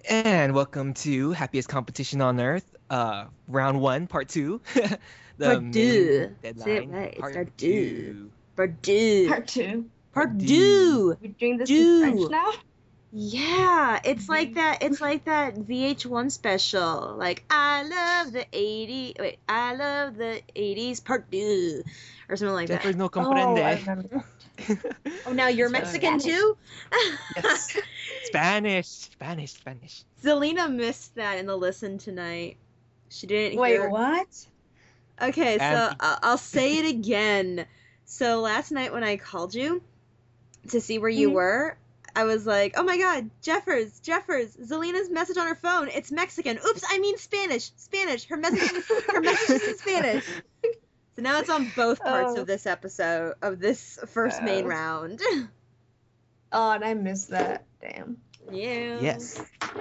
And welcome to Happiest Competition on Earth, round one, part two. The Purdue. main Say it deadline, right. It's part Purdue. two. Purdue. Part two. Purdue. We're doing this in French now? Yeah, it's like that. It's like that VH1 special. Like I love the '80s. Wait, I love the '80s. Purdue, or something like Jeffers that. no Oh, I comprende. remember. Oh, now you're Mexican too. Yes. Spanish. Zelina missed that in the listen tonight. She didn't Wait, hear. what? Okay, so And- I'll say it again. So last night when I called you to see where you Mhm. were, I was like, oh my god, Jeffers, Zelina's message on her phone, it's Mexican. Oops, I mean Spanish. Her message is in Spanish. So now it's on both parts Oh. of this episode, of this first main Oh. round. Oh, and I missed that. Damn. Yeah. Yes.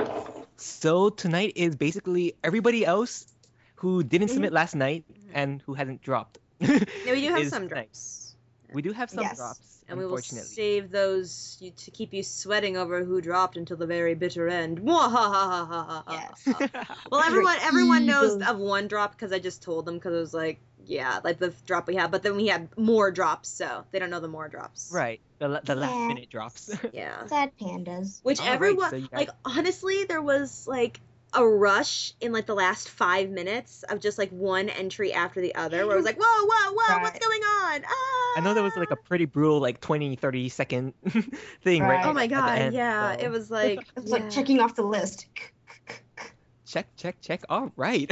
So tonight is basically everybody else who didn't submit last night and who hasn't dropped. Yeah, we do have is some tonight. drops. We do have some Yes. drops, And we will unfortunately. save those to keep you sweating over who dropped until the very bitter end. Mwahahahaha. Yes. Well, everyone knows Evil. of one drop because I just told them because it was like, yeah, like the drop we had, but then we had more drops, so they don't know the more drops. Right. The last Yeah. minute drops. Yeah. Sad pandas. Which All right, everyone, so you guys- like, honestly, there was like a rush in like the last 5 minutes of just like one entry after the other where it was like, whoa, what's Right. going on? Ah! I know there was like a pretty brutal like 20, 30 second thing right, Right. Oh my at the god, end, yeah, so- it was like, It's yeah. like checking off the list. Check. All right.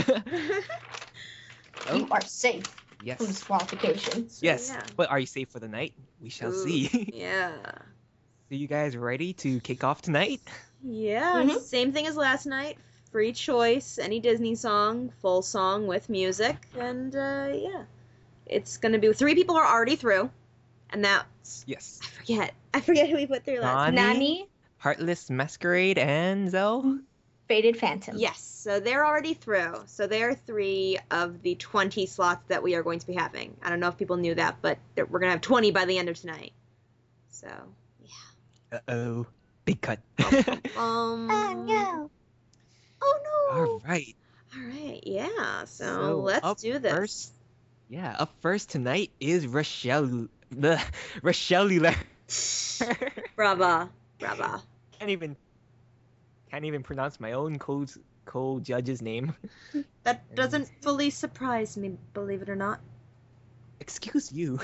You are safe Yes. from disqualification. Yes. yeah. But are you safe for the night? We shall Ooh, see. Yeah. So you guys ready to kick off tonight? Yeah, Mhm. same thing as last night. Free choice, any Disney song, full song with music, and yeah, it's gonna be 3 people are already through, and that's Yes. I forget who we put through last. Nani? Nani, Heartless Masquerade and Zell? Faded Phantom. Yes, so they're already through. So they are 3 of the 20 slots that we are going to be having. I don't know if people knew that, but we're gonna have 20 by the end of tonight. So Uh-oh. Big cut. oh no. oh no. All right. All right, yeah. So, So, let's up do this. First, up first tonight is Rochelle Ler. Brava. Can't even pronounce my own co-judge's name. That doesn't fully surprise me, believe it or not. Excuse you.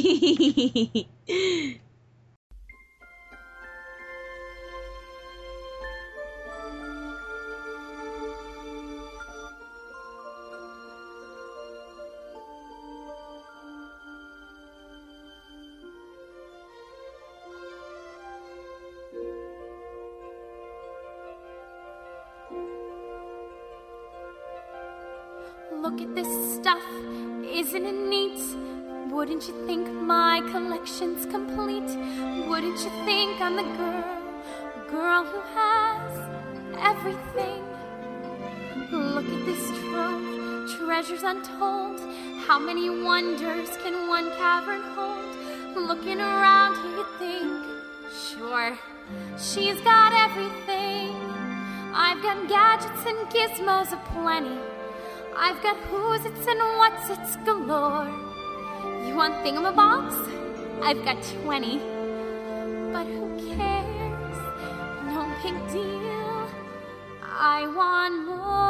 Look at this stuff, isn't it neat? Wouldn't you think my collection's complete? Wouldn't you think I'm the girl who has everything? Look at this trove, treasures untold. How many wonders can one cavern hold? Looking around here you think, sure, she's got everything. I've got gadgets and gizmos aplenty. I've got who's its and what's its galore. You want thingamabobs? I've got 20. But who cares? No big deal. I want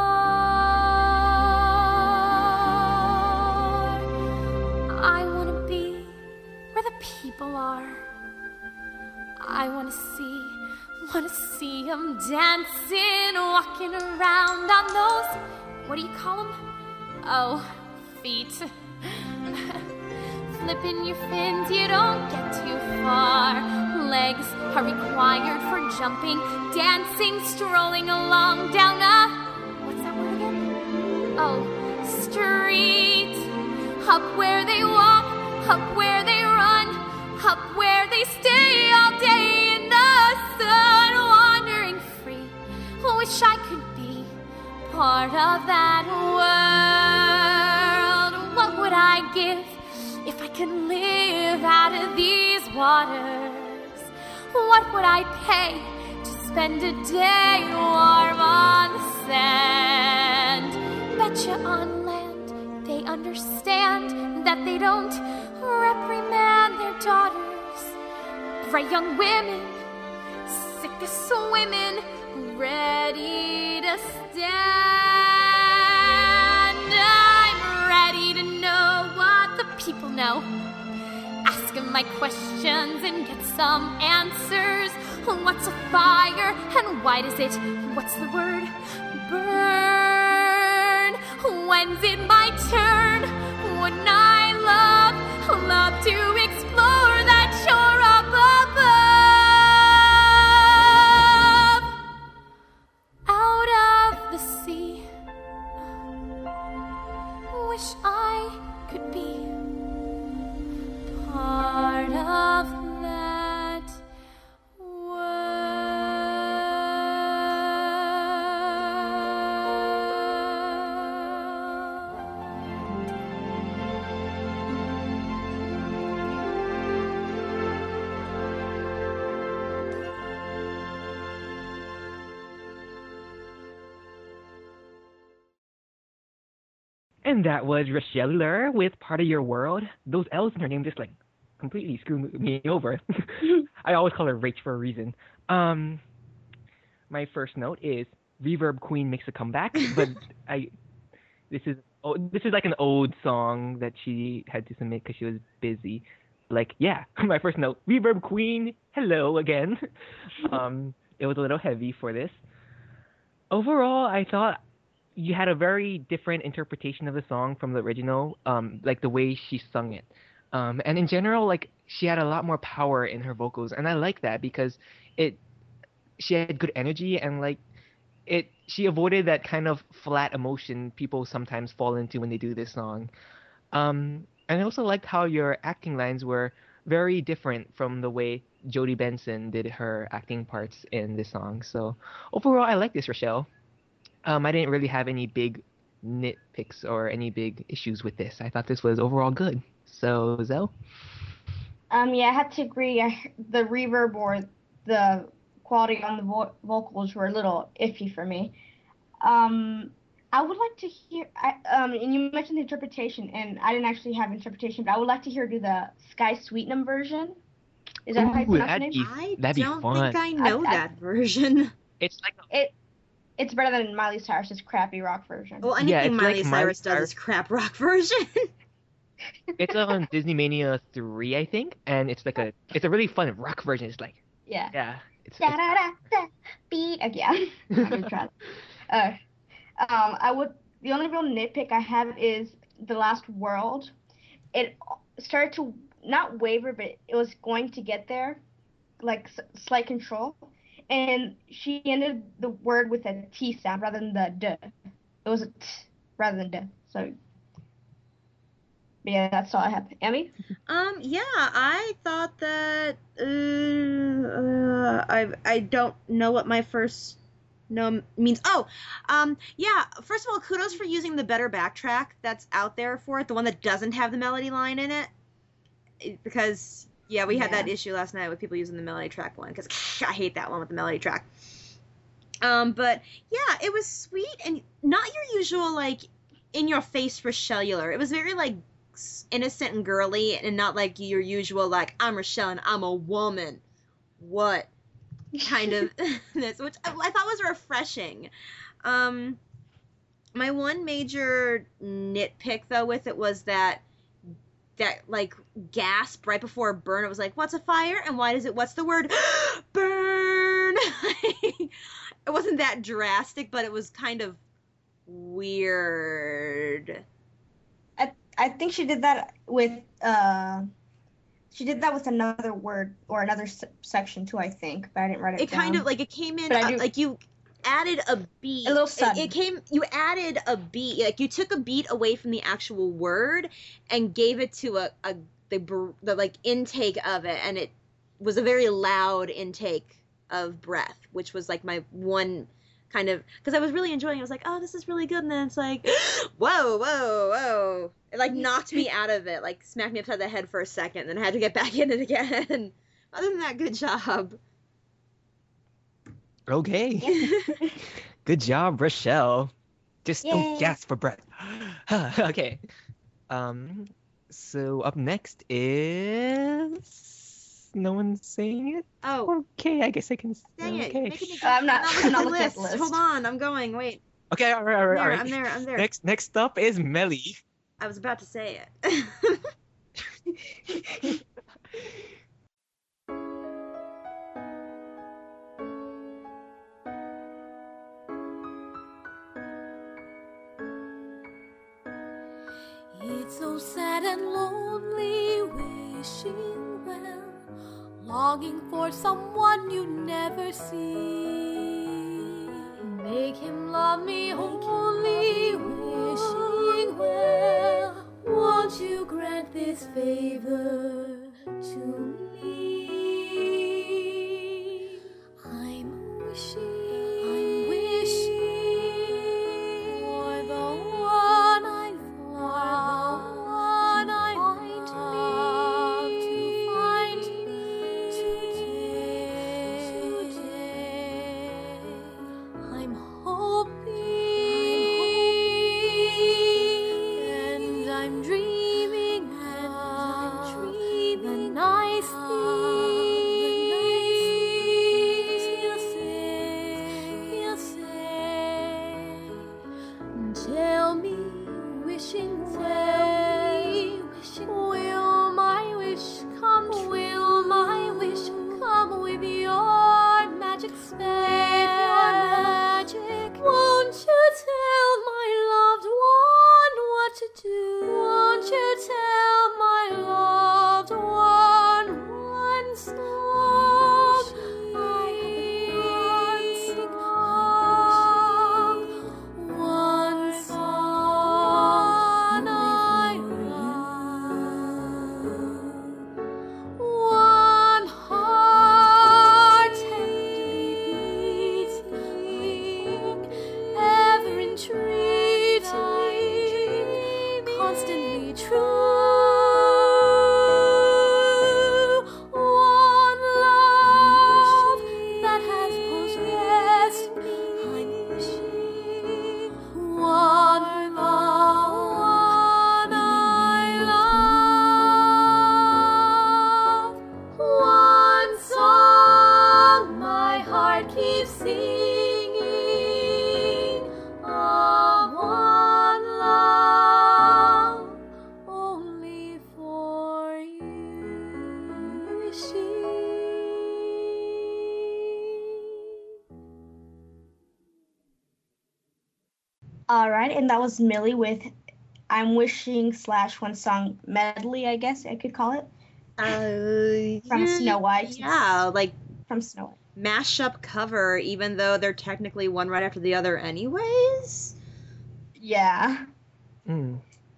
more. I want to be where the people are. I want to see them dancing, walking around on those, what do you call them? Oh, feet. Flipping your fins, you don't get too far. Legs are required for jumping, dancing, strolling along down a, what's that word again? Oh, street. Up where they walk, up where they run, up where they stay all day in the sun, wandering free. Wish I could be part of that world. What would I give if I could live out of these waters? What would I pay to spend a day warm right young women, sick of swimming, ready to stand. I'm ready to know what the people know. Ask 'em my questions and get some answers. What's a fire and why does it, what's the word, burn? When's it my turn? Wouldn't I love to explore that shore up above? Out of the sea, wish I could be part of that And that was Rochelle with Part of Your World. Those L's in her name just like completely screw me over. I always call her Rach for a reason. My first note is Reverb Queen makes a comeback, but this is like an old song that she had to submit because she was busy. Like, yeah, my first note, Reverb Queen, hello again. It was a little heavy for this. Overall, I thought you had a very different interpretation of the song from the original, like the way she sung it. And in general, like she had a lot more power in her vocals, and I like that because she had good energy and like she avoided that kind of flat emotion people sometimes fall into when they do this song. And I also liked how your acting lines were very different from the way Jodie Benson did her acting parts in this song. So overall, I like this, Rochelle. I didn't really have any big nitpicks or any big issues with this. I thought this was overall good. So, Zell? Yeah, I have to agree. The reverb or the quality on the vocals were a little iffy for me. I would like to hear, and you mentioned the interpretation, and I didn't actually have interpretation, but I would like to hear do the Sky Sweetnam version. Is that how you pronounce the name? That'd be don't fun. think I know that version. It's like It's better than Miley Cyrus's crappy rock version. Well, anything it's Miley like Cyrus does is crap rock version. it's on Disney Mania 3, I think, and it's a really fun rock version. It's like Yeah. It's Da da da da beat again. I'm gonna try. The only real nitpick I have is the last world. It started to not waver, but it was going to get there, like slight control. And she ended the word with a T sound rather than the D. It was a T rather than D. So, yeah, that's all I have. Emmy? Yeah, I thought that I don't know what my first no means. Yeah. First of all, kudos for using the better backtrack that's out there for it, the one that doesn't have the melody line in it, because. Yeah, we had that issue last night with people using the melody track one, because I hate that one with the melody track. But yeah, it was sweet and not your usual like in your face Rochelle. It was very like innocent and girly, and not like your usual like I'm Rochelle and I'm a woman. What kind of this, which I thought was refreshing. My one major nitpick though with it was that like gasp right before burn. It was like, what's a fire and why does it, what's the word, burn? It wasn't that drastic, but it was kind of weird. I think she did that with another word or another section too, I think, but I didn't write it down. Kind of like it came in like you added a beat. A little sudden. You added a beat. Like you took a beat away from the actual word and gave it to the like intake of it, and it was a very loud intake of breath, which was like my one kind of, because I was really enjoying it. I was like, oh, this is really good, and then it's like, whoa, whoa, whoa. It like knocked me out of it, like smacked me upside the head for a second, then I had to get back in it again. Other than that, good job. Okay. Good job, Rochelle. Just don't gasp for breath. Okay. So up next is no one's saying it. Oh, Okay, I guess I can. dang it! Okay. You're making me I'm not looking at looking at the list. Hold on, I'm going. Wait. Okay, all right. I'm there. Next up is Melly. I was about to say it. It's so sad and lonely, wishing well, longing for someone you never see. Make him love me only, wishing well. Won't you grant this favor to me? I'm wishing for the one I love to find me today. I'm hoping and I'm dreaming the nice things he'll say. Tell me, wishing well, will my wish come true? Will my wish come with your magic spell? Won't you tell my loved one what to do? Won't you tell my loved one once more? One song I love, one heart tenderly beating, ever entreating, constantly true. One love that has possessed me. I'm wishing one I love, one song my heart keeps singing, of one love only for you. Wishing. All right, and that was Millie with I'm Wishing / one song medley, I guess I could call it. From Snow White. Yeah, like From Snow White. mashup cover, even though they're technically one right after the other anyways. Yeah. Mm.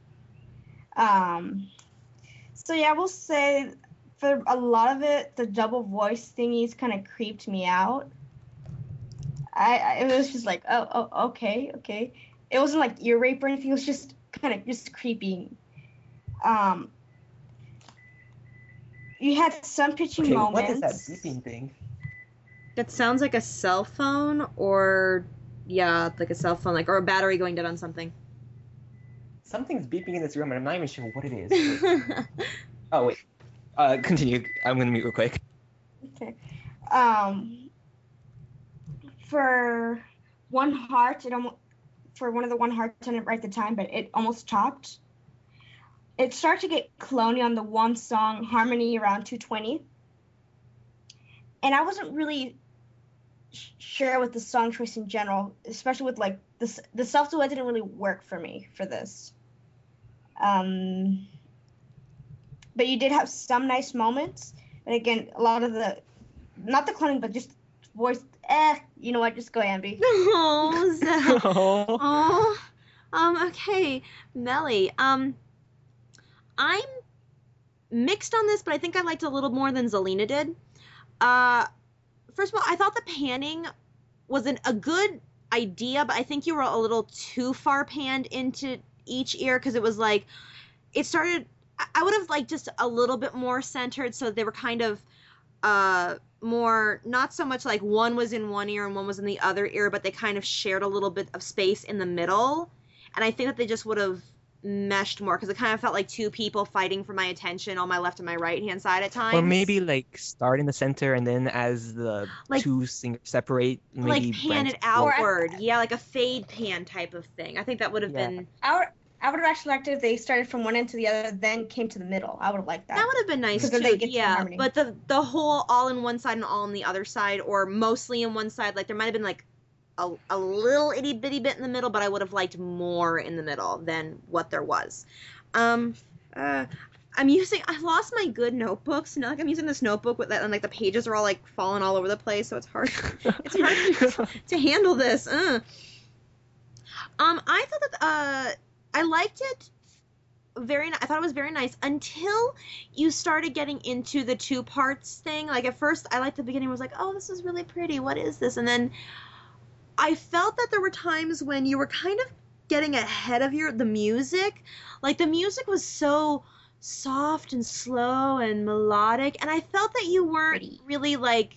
So yeah, I will say for a lot of it, the double voice thingies kind of creeped me out. It was just like, oh, okay. It wasn't like ear rape or anything. It was just kind of just creepy. You had some pitching Okay, moments. what is that beeping thing? That sounds like a cell phone, or like a cell phone, or a battery going dead on something. Something's beeping in this room, and I'm not even sure what it is. Oh wait. Continue. I'm gonna mute real quick. Okay. For One Heart, for one of the One Hearts, I didn't write the time, but it almost topped. It started to get cloney on the one song Harmony around 220. And I wasn't really sure with the song choice in general, especially with like the self-duet didn't really work for me for this. But you did have some nice moments. But again, a lot of not the cloning, but just voice, you know what, just go Ambi. Oh, Zach. Oh. Okay, Melly. I'm mixed on this, but I think I liked it a little more than Zelina did. First of all, I thought the panning was a good idea, but I think you were a little too far panned into each ear, because it was like, it started, I would have liked just a little bit more centered, so they were kind of more, not so much like one was in one ear and one was in the other ear, but they kind of shared a little bit of space in the middle. And I think that they just would have meshed more, because it kind of felt like two people fighting for my attention on my left and my right hand side at times. Or maybe like start in the center and then as the Like- two singers separate, maybe like pan branch it forward. outward. Yeah, like a fade pan type of thing. I think that would have Yeah. been I would have actually liked it if they started from one end to the other, then came to the middle. I would have liked that. that would have been nice Because too. then they get some Yeah, harmony. but the whole all in one side and all in the other side, or mostly in one side, like there might have been like a little itty bitty bit in the middle, but I would have liked more in the middle than what there was. I lost my good notebooks. Like I'm using this notebook with that, and like the pages are all like falling all over the place, so it's hard. It's hard to handle this. I thought that I liked it I thought it was very nice until you started getting into the two parts thing. Like at first I liked the beginning, was like, oh, this is really pretty, what is this? And then I felt that there were times when you were kind of getting ahead of the music. Like the music was so soft and slow and melodic, and I felt that you weren't Pretty. really like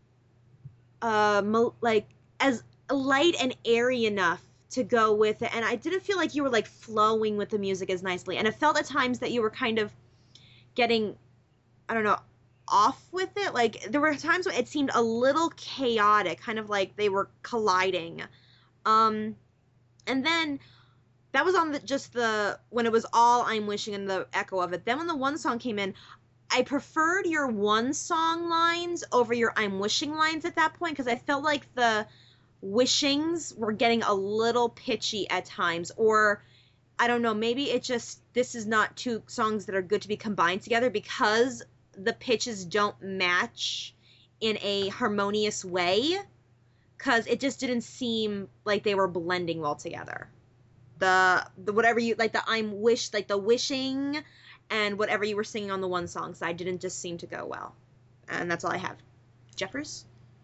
as light and airy enough to go with it, and I didn't feel like you were like flowing with the music as nicely, and it felt at times that you were kind of getting, I don't know, off with it. Like there were times when it seemed a little chaotic, kind of like they were colliding. And then that was on when it was all I'm Wishing and the echo of it. Then when the one song came in, I preferred your one song lines over your I'm Wishing lines at that point, because I felt like the wishings were getting a little pitchy at times, or I don't know, maybe this is not two songs that are good to be combined together because the pitches don't match in a harmonious way, because it just didn't seem like they were blending well together. The whatever you like, the I'm wish, like the wishing and whatever you were singing on the one song side didn't just seem to go well. And that's all I have. Jeffers?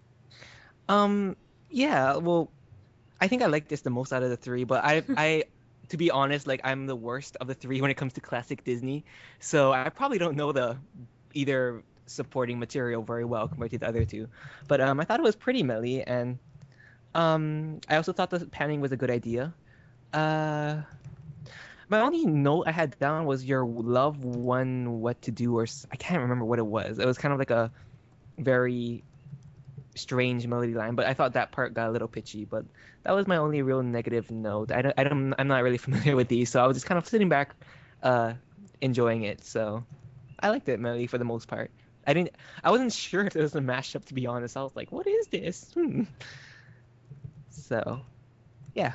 Yeah, well, I think I like this the most out of the three, but I to be honest, like I'm the worst of the three when it comes to classic Disney, so I probably don't know the either supporting material very well compared to the other two. But I thought it was pretty melly, and I also thought the panning was a good idea. My only note I had down was your love won what to do, or I can't remember what it was. It was kind of like a very strange melody line, but I thought that part got a little pitchy. But that was my only real negative note. I'm not really familiar with these, so I was just kind of sitting back, enjoying it. So I liked it melody for the most part. I wasn't sure if it was a mashup, to be honest. I was like, what is this? So, yeah.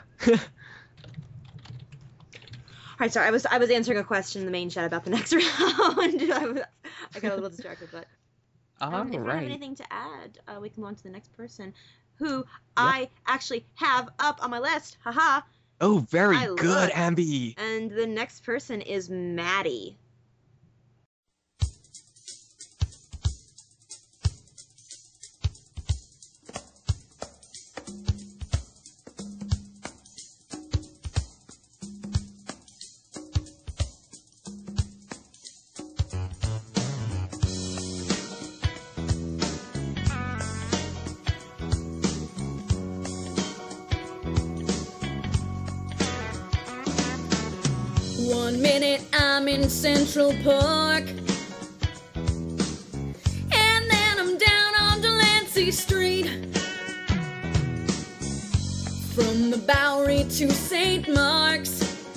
All right, sorry, I was answering a question in the main chat about the next round. I got a little distracted, but if you have anything to add, we can go on to the next person, who I actually have up on my list. Haha. Oh, very I good, looked. Ambi. And the next person is Maddie. One minute I'm in Central Park, and then I'm down on Delancey Street. From the Bowery to St. Mark's,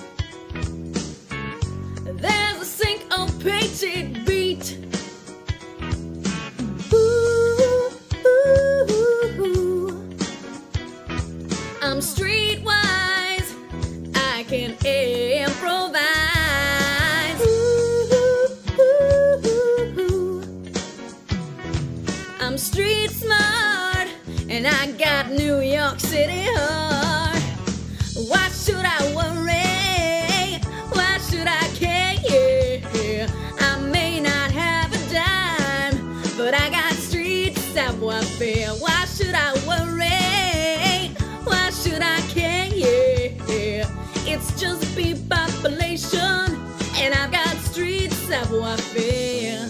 there's a syncopated beat. Ooh, ooh, ooh. I'm streetwise, I can improvise. Ooh. I'm street smart, and I got New York City heart. Why should I worry? Why should I care? I may not have a dime, but I got street savoir-faire. Why should I worry? Why should I care? It's just big population, and I've got street savoir-faire.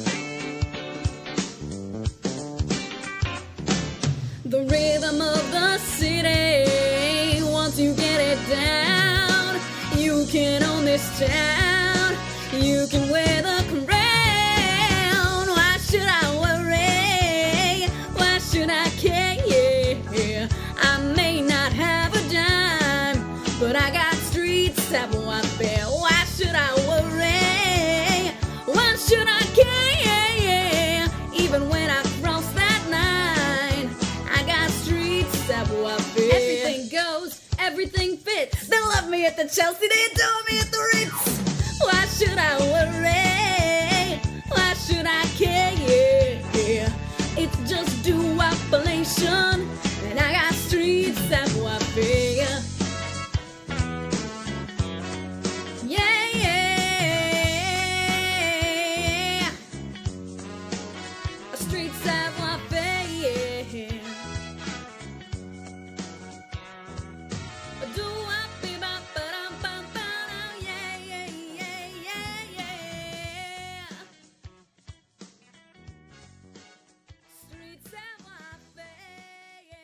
The rhythm of the city this town. You can wear the crown. Why should I worry? Why should I care? Yeah. I may not have a dime, but I got street savoir-faire. Why should I worry? Why should I care? Even when I cross that line, I got street savoir-faire. Everything goes, everything fits. They love me at the Chelsea, they adore me at the Ritz. Why should I worry? Why should I care? Yeah. It's just duopulation, and I got street savoir-faire. Yeah. A street savoir-faire. A doo-wop-bee-bop-ba-dum-bum-ba-dum. Yeah. Street savoir-faire.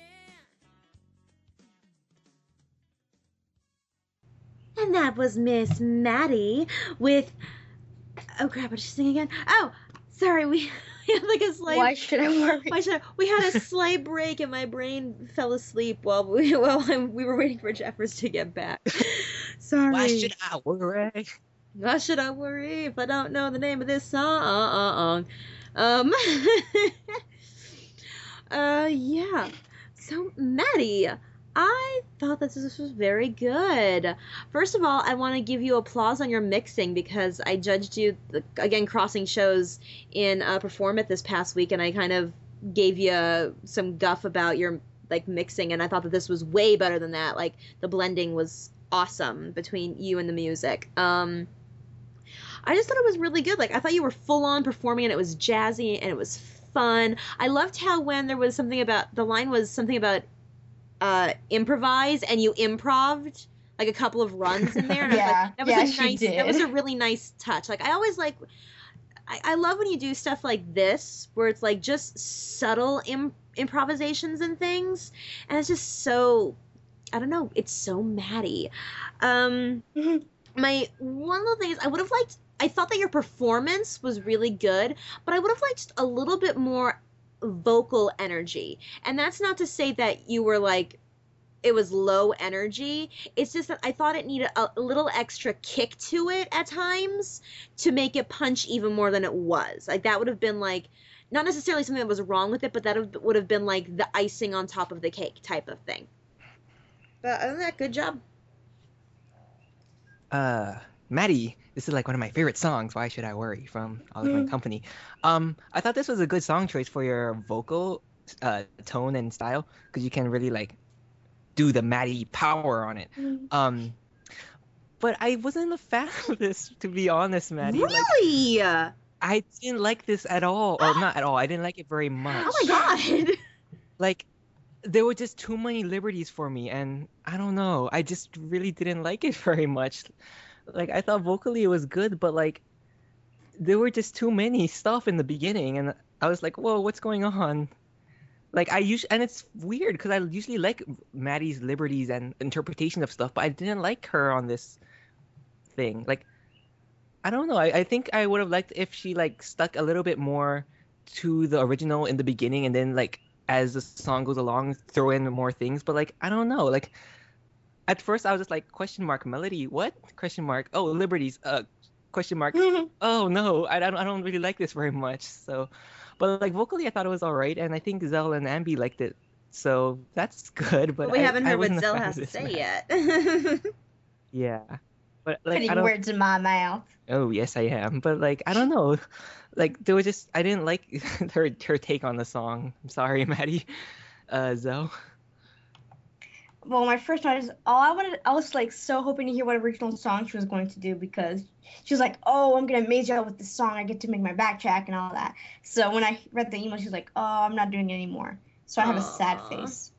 And that was Miss Maddie with. Oh crap! What did she sing again? Oh, sorry. We had like a slight. Why should I worry? We had a slight break, and my brain fell asleep while we were waiting for Jeffers to get back. Sorry. Why should I worry? Why should I worry if I don't know the name of this song? Yeah. So, Maddie, I thought that this was very good. First of all, I want to give you applause on your mixing because I judged you, again, crossing shows in Perform It this past week, and I kind of gave you some guff about your, like, mixing, and I thought that this was way better than that. Like, the blending was awesome between you and the music. I just thought it was really good. Like, I thought you were full on performing and it was jazzy and it was fun. I loved how when there was something about, the line was something about improvise, and you improved like a couple of runs in there. And Yeah. I was like, that was a she nice, did. that was a really nice touch. Like, I always like, I love when you do stuff like this, where it's like just subtle improvisations and things. And it's just so, I don't know, it's so Maddie. My one little thing is, I thought that your performance was really good, but I would have liked just a little bit more vocal energy. And that's not to say that you were like, it was low energy. It's just that I thought it needed a little extra kick to it at times to make it punch even more than it was. Like, that would have been like, not necessarily something that was wrong with it, but that would have been like the icing on top of the cake type of thing. But other than that, good job. Maddie, this is like one of my favorite songs, Why Should I Worry, from Oliver and Company. I thought this was a good song choice for your vocal tone and style, because you can really like do the Maddie power on it. But I wasn't a fan of this, to be honest, Maddie. Really? Like, I didn't like this at all, or not at all. I didn't like it very much. Oh my god. Like, there were just too many liberties for me, and I don't know. I just really didn't like it very much. Like, I thought vocally it was good, but like, there were just too many stuff in the beginning, and I was like, whoa, what's going on? Like, and it's weird, because I usually like Maddie's liberties and interpretation of stuff, but I didn't like her on this thing. Like, I don't know. I think I would have liked if she like stuck a little bit more to the original in the beginning, and then like as the song goes along, throw in more things. But like, I don't know. Like, at first I was just like, question mark melody, what? Question mark. Oh, liberties. Question mark. Oh no, I don't really like this very much. So, but like vocally, I thought it was all right, and I think Zell and Ambi liked it. So that's good. But we haven't heard what wasn't a Zell fan has of to this say match. yet. Yeah. But like, I Putting don't. words in my mouth. Oh yes, I am. But like, I don't know. Like, there was just, I didn't like her take on the song. I'm sorry, Maddie. Zoe. Well, my first note is I was like so hoping to hear what original song she was going to do, because she was like, oh, I'm gonna amaze y'all with this song. I get to make my backtrack and all that. So when I read the email, she was like, oh, I'm not doing it anymore. So I have a sad face.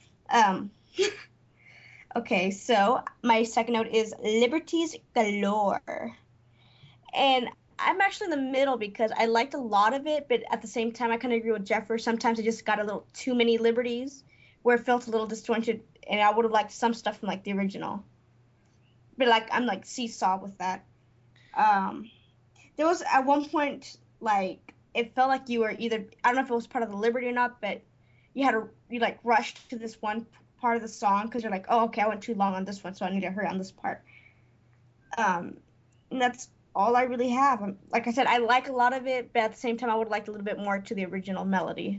Okay, so my second note is liberties galore. And I'm actually in the middle, because I liked a lot of it, but at the same time, I kind of agree with Jeffers. Sometimes it just got a little too many liberties, where it felt a little disjointed, and I would have liked some stuff from like the original. but like I'm like seesaw with that. There was at one point like it felt like you were either, I don't know if it was part of the Liberty or not, but you like rushed to this one part of the song because you're like, oh, okay, I went too long on this one, so I need to hurry on this part. And that's all I really have. Like I said, I like a lot of it, but at the same time, I would like a little bit more to the original melody.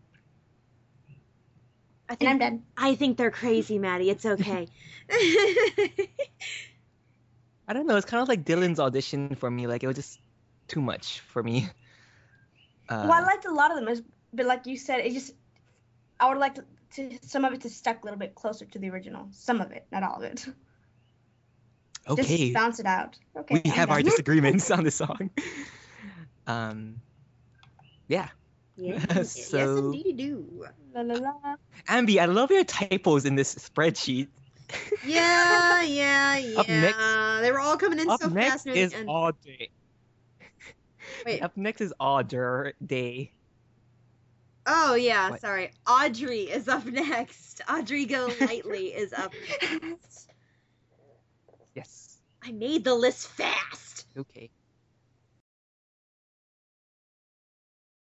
And I'm done. I think they're crazy, Maddie. It's okay. I don't know. It's kind of like Dylan's audition for me. Like, it was just too much for me. Well, I liked a lot of them, but like you said, I would like to some of it to stuck a little bit closer to the original. Some of it, not all of it. Okay. Just bounce it out. Okay. We have our disagreements on this song. Yeah. Yes, So- yes, indeed you do. La, la, la. Ambi, I love your typos in this spreadsheet. Yeah. Up next- They were all coming in Up so next fast. near is the end. Audrey. Wait. Up next is Audrey Day. Oh yeah, What? sorry. Audrey is up next. Audrey Golightly is up next. Yes. I made the list fast. Okay.